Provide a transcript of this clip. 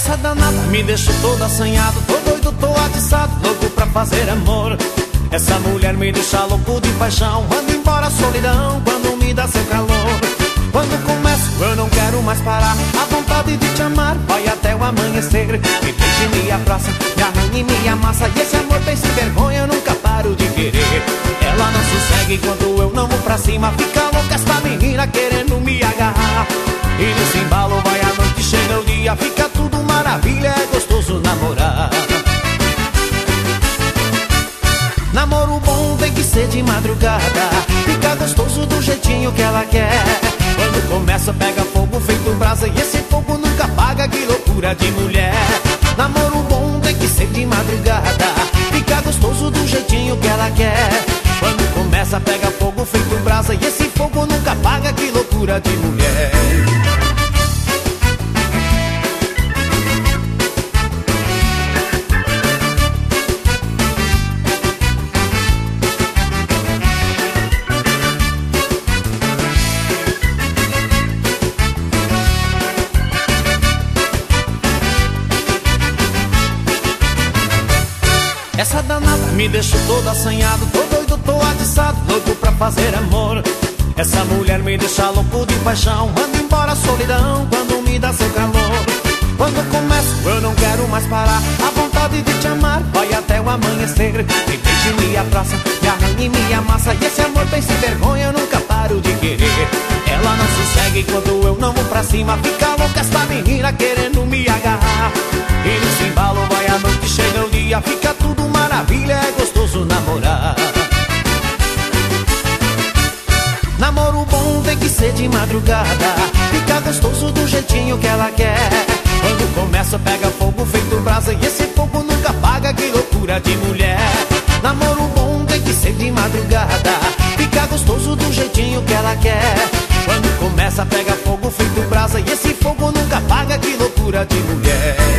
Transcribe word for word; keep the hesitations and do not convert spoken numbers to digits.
Essa danada me deixou todo assanhado, tô doido, tô atiçado, louco pra fazer amor. Essa mulher me deixa louco de paixão, manda embora a solidão quando me dá seu calor. Quando começo eu não quero mais parar, a vontade de te amar vai até o amanhecer. Me beije, me abraça, me arranhe, me amassa, e esse amor tem sem vergonha, eu nunca paro de querer. Ela não sossega enquanto eu não vou pra cima, fica louca esta menina querendo me agarrar. E nesse embalo vai a noite, chega o dia, fica tudo maravilha, é gostoso namorar. Namoro bom tem que ser de madrugada, fica gostoso do jeitinho que ela quer. Quando começa pega fogo feito brasa, e esse fogo nunca apaga, que loucura de mulher. Namoro bom tem que ser de madrugada, fica gostoso do jeitinho que ela quer. Quando começa pega fogo feito brasa, e esse fogo nunca apaga, que loucura de mulher. Essa danada me deixou todo assanhado, tô doido, tô atiçado, louco pra fazer amor. Essa mulher me deixa louco de paixão, manda embora a solidão quando me dá seu calor. Quando começo eu não quero mais parar, a vontade de te amar vai até o amanhecer. Me beije, me abraça, me arranhe, me amassa, e esse amor tem sem vergonha, eu nunca paro de querer. Ela não sossega enquanto eu não vou pra cima, fica louca esta menina querendo me agarrar. E nesse embalo vai a noite, chega o dia, fica tudo maravilha, é gostoso namorar. Namoro bom tem que ser de madrugada, fica gostoso do jeitinho que ela quer. Quando começa pega fogo feito brasa, e esse fogo nunca apaga, que loucura de mulher. Namoro bom tem que ser de madrugada, fica gostoso do jeitinho que ela quer. Quando começa pega fogo feito brasa, e esse fogo nunca apaga, que loucura de mulher.